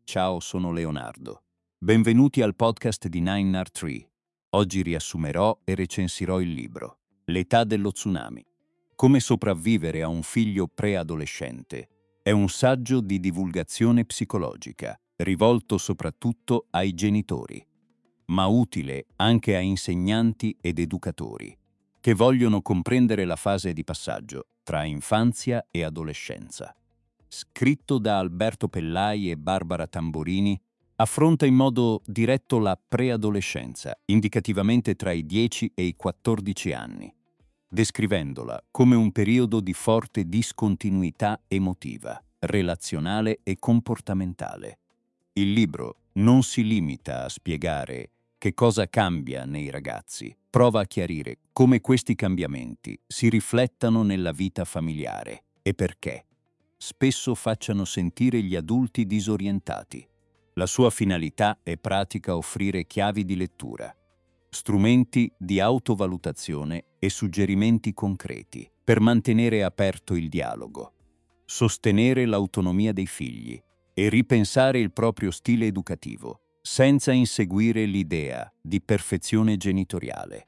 ciao, sono Leonardo. Benvenuti al podcast di 9R3. Oggi riassumerò e recensirò il libro L'età dello tsunami. Come sopravvivere a un figlio preadolescente. È un saggio di divulgazione psicologica, rivolto soprattutto ai genitori, ma utile anche a insegnanti ed educatori, che vogliono comprendere la fase di passaggio tra infanzia e adolescenza. Scritto da Alberto Pellai e Barbara Tamborini, affronta in modo diretto la preadolescenza, indicativamente tra i 10 e i 14 anni, descrivendola come un periodo di forte discontinuità emotiva, relazionale e comportamentale. Il libro non si limita a spiegare che cosa cambia nei ragazzi, prova a chiarire come questi cambiamenti si riflettano nella vita familiare e perché spesso facciano sentire gli adulti disorientati. La sua finalità è pratica offrire chiavi di lettura, strumenti di autovalutazione e suggerimenti concreti per mantenere aperto il dialogo, sostenere l'autonomia dei figli e ripensare il proprio stile educativo, senza inseguire l'idea di perfezione genitoriale.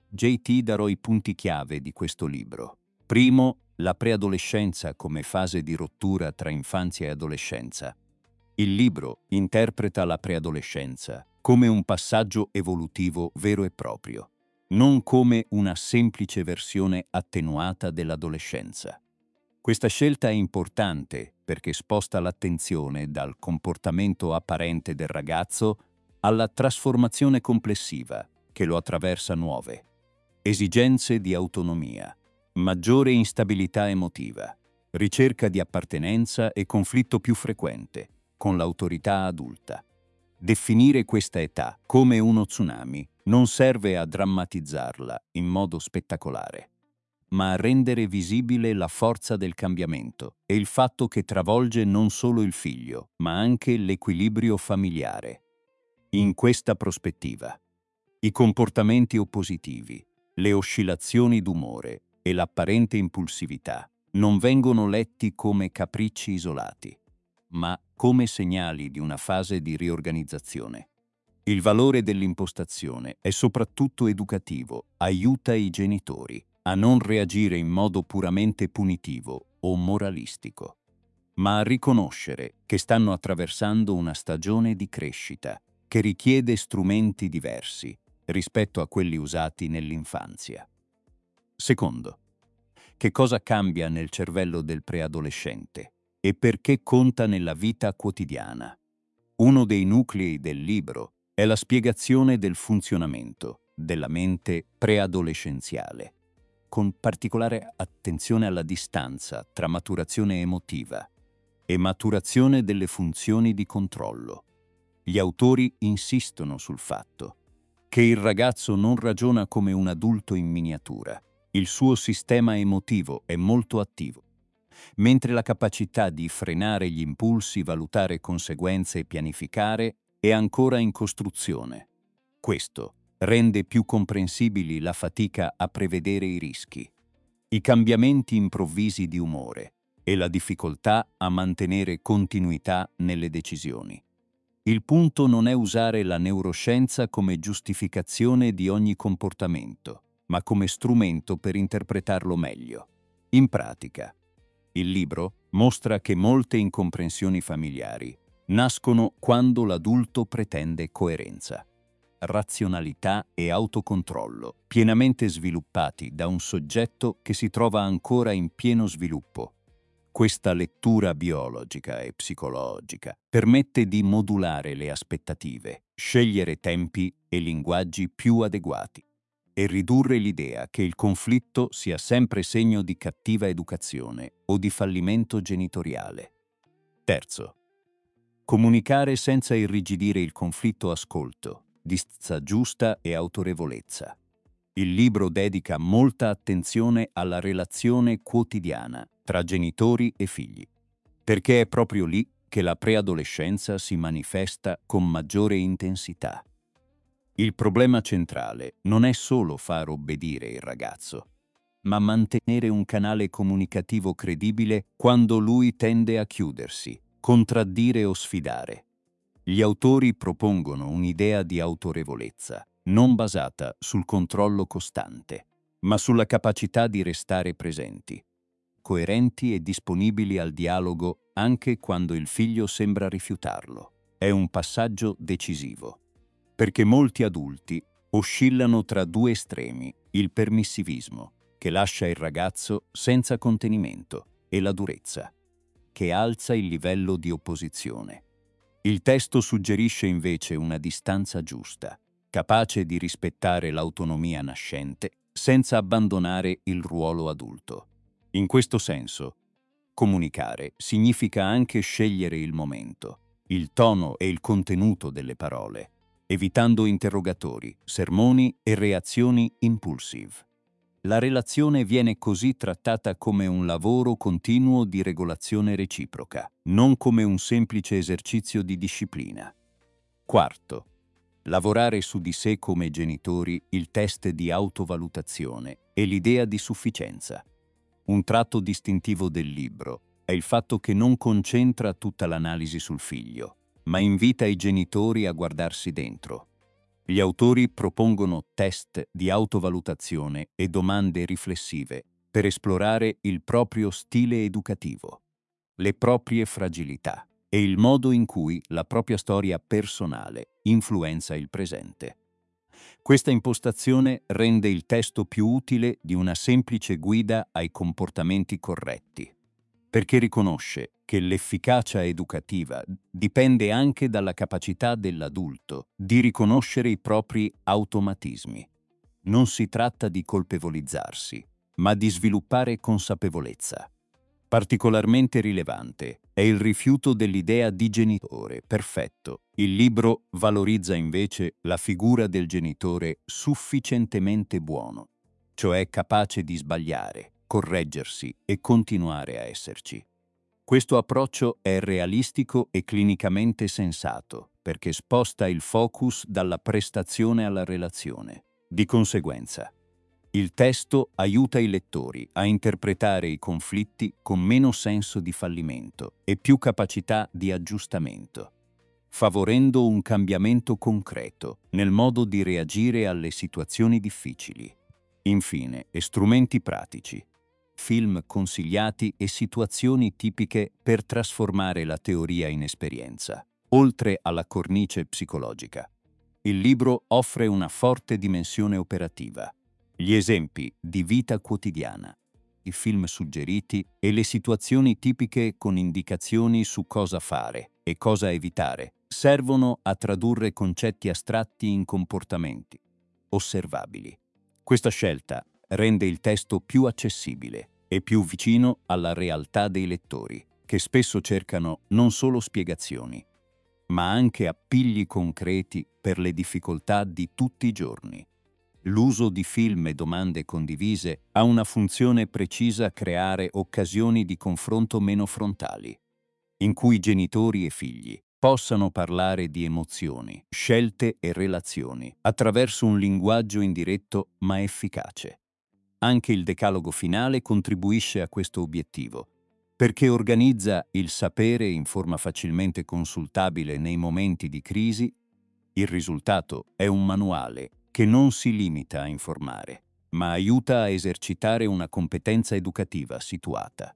JT darò i punti chiave di questo libro. Primo, la preadolescenza come fase di rottura tra infanzia e adolescenza. Il libro interpreta la preadolescenza come un passaggio evolutivo vero e proprio, non come una semplice versione attenuata dell'adolescenza. Questa scelta è importante perché sposta l'attenzione dal comportamento apparente del ragazzo alla trasformazione complessiva che lo attraversa nuove esigenze di autonomia, maggiore instabilità emotiva, ricerca di appartenenza e conflitto più frequente con l'autorità adulta. Definire questa età come uno tsunami non serve a drammatizzarla in modo spettacolare, ma a rendere visibile la forza del cambiamento e il fatto che travolge non solo il figlio, ma anche l'equilibrio familiare. In questa prospettiva, i comportamenti oppositivi, le oscillazioni d'umore e l'apparente impulsività non vengono letti come capricci isolati, ma come segnali di una fase di riorganizzazione. Il valore dell'impostazione è soprattutto educativo, aiuta i genitori a non reagire in modo puramente punitivo o moralistico, ma a riconoscere che stanno attraversando una stagione di crescita che richiede strumenti diversi rispetto a quelli usati nell'infanzia. Secondo, che cosa cambia nel cervello del preadolescente e perché conta nella vita quotidiana? Uno dei nuclei del libro è la spiegazione del funzionamento della mente preadolescenziale, con particolare attenzione alla distanza tra maturazione emotiva e maturazione delle funzioni di controllo. Gli autori insistono sul fatto che il ragazzo non ragiona come un adulto in miniatura. Il suo sistema emotivo è molto attivo, mentre la capacità di frenare gli impulsi, valutare conseguenze e pianificare è ancora in costruzione. Questo rende più comprensibili la fatica a prevedere i rischi, i cambiamenti improvvisi di umore e la difficoltà a mantenere continuità nelle decisioni. Il punto non è usare la neuroscienza come giustificazione di ogni comportamento, ma come strumento per interpretarlo meglio. In pratica, il libro mostra che molte incomprensioni familiari nascono quando l'adulto pretende coerenza, razionalità e autocontrollo, pienamente sviluppati da un soggetto che si trova ancora in pieno sviluppo. Questa lettura biologica e psicologica permette di modulare le aspettative, scegliere tempi e linguaggi più adeguati e ridurre l'idea che il conflitto sia sempre segno di cattiva educazione o di fallimento genitoriale. Terzo, comunicare senza irrigidire il conflitto. Ascolto, distanza giusta e autorevolezza. Il libro dedica molta attenzione alla relazione quotidiana tra genitori e figli, perché è proprio lì che la preadolescenza si manifesta con maggiore intensità. Il problema centrale non è solo far obbedire il ragazzo, ma mantenere un canale comunicativo credibile quando lui tende a chiudersi, contraddire o sfidare. Gli autori propongono un'idea di autorevolezza, non basata sul controllo costante, ma sulla capacità di restare presenti, coerenti e disponibili al dialogo anche quando il figlio sembra rifiutarlo. È un passaggio decisivo, perché molti adulti oscillano tra due estremi, il permissivismo, che lascia il ragazzo senza contenimento, e la durezza, che alza il livello di opposizione. Il testo suggerisce invece una distanza giusta, capace di rispettare l'autonomia nascente senza abbandonare il ruolo adulto. In questo senso, comunicare significa anche scegliere il momento, il tono e il contenuto delle parole, evitando interrogatori, sermoni e reazioni impulsive. La relazione viene così trattata come un lavoro continuo di regolazione reciproca, non come un semplice esercizio di disciplina. Quarto, lavorare su di sé come genitori, il test di autovalutazione e l'idea di sufficienza. Un tratto distintivo del libro è il fatto che non concentra tutta l'analisi sul figlio, ma invita i genitori a guardarsi dentro. Gli autori propongono test di autovalutazione e domande riflessive per esplorare il proprio stile educativo, le proprie fragilità e il modo in cui la propria storia personale influenza il presente. Questa impostazione rende il testo più utile di una semplice guida ai comportamenti corretti, perché riconosce che l'efficacia educativa dipende anche dalla capacità dell'adulto di riconoscere i propri automatismi. Non si tratta di colpevolizzarsi, ma di sviluppare consapevolezza. Particolarmente rilevante è il rifiuto dell'idea di genitore perfetto. Il libro valorizza invece la figura del genitore sufficientemente buono, cioè capace di sbagliare, correggersi e continuare a esserci. Questo approccio è realistico e clinicamente sensato, perché sposta il focus dalla prestazione alla relazione. Di conseguenza, il testo aiuta i lettori a interpretare i conflitti con meno senso di fallimento e più capacità di aggiustamento, favorendo un cambiamento concreto nel modo di reagire alle situazioni difficili. Infine, strumenti pratici, film consigliati e situazioni tipiche per trasformare la teoria in esperienza, oltre alla cornice psicologica. Il libro offre una forte dimensione operativa. Gli esempi di vita quotidiana, i film suggeriti e le situazioni tipiche con indicazioni su cosa fare e cosa evitare servono a tradurre concetti astratti in comportamenti osservabili. Questa scelta rende il testo più accessibile e più vicino alla realtà dei lettori, che spesso cercano non solo spiegazioni, ma anche appigli concreti per le difficoltà di tutti i giorni. L'uso di film e domande condivise ha una funzione precisa: a creare occasioni di confronto meno frontali, in cui genitori e figli possano parlare di emozioni, scelte e relazioni attraverso un linguaggio indiretto ma efficace. Anche il decalogo finale contribuisce a questo obiettivo, perché organizza il sapere in forma facilmente consultabile nei momenti di crisi. Il risultato è un manuale che non si limita a informare, ma aiuta a esercitare una competenza educativa situata,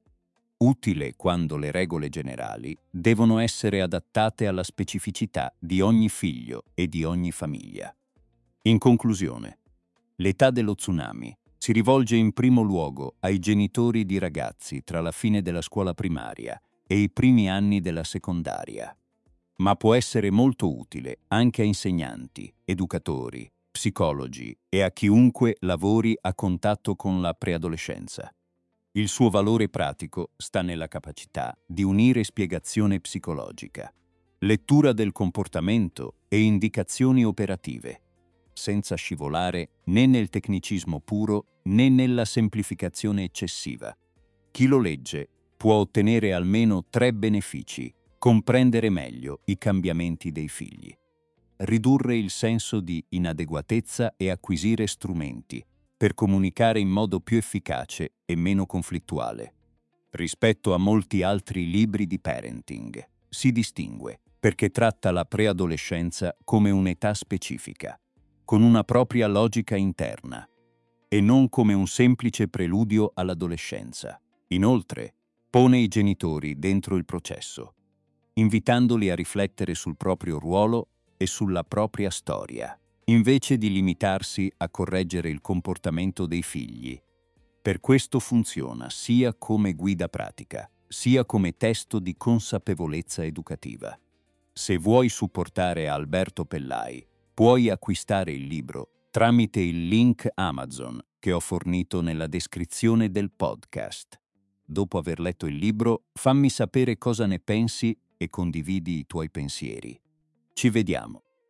utile quando le regole generali devono essere adattate alla specificità di ogni figlio e di ogni famiglia. In conclusione, L'età dello tsunami si rivolge in primo luogo ai genitori di ragazzi tra la fine della scuola primaria e i primi anni della secondaria, ma può essere molto utile anche a insegnanti, educatori, psicologi e a chiunque lavori a contatto con la preadolescenza. Il suo valore pratico sta nella capacità di unire spiegazione psicologica, lettura del comportamento e indicazioni operative, senza scivolare né nel tecnicismo puro né nella semplificazione eccessiva. Chi lo legge può ottenere almeno 3 benefici: comprendere meglio i cambiamenti dei figli, ridurre il senso di inadeguatezza e acquisire strumenti per comunicare in modo più efficace e meno conflittuale. Rispetto a molti altri libri di parenting, si distingue perché tratta la preadolescenza come un'età specifica, con una propria logica interna, e non come un semplice preludio all'adolescenza. Inoltre, pone i genitori dentro il processo, invitandoli a riflettere sul proprio ruolo e sulla propria storia, invece di limitarsi a correggere il comportamento dei figli. Per questo funziona sia come guida pratica, sia come testo di consapevolezza educativa. Se vuoi supportare Alberto Pellai, puoi acquistare il libro tramite il link Amazon che ho fornito nella descrizione del podcast. Dopo aver letto il libro, fammi sapere cosa ne pensi e condividi i tuoi pensieri. Ci vediamo.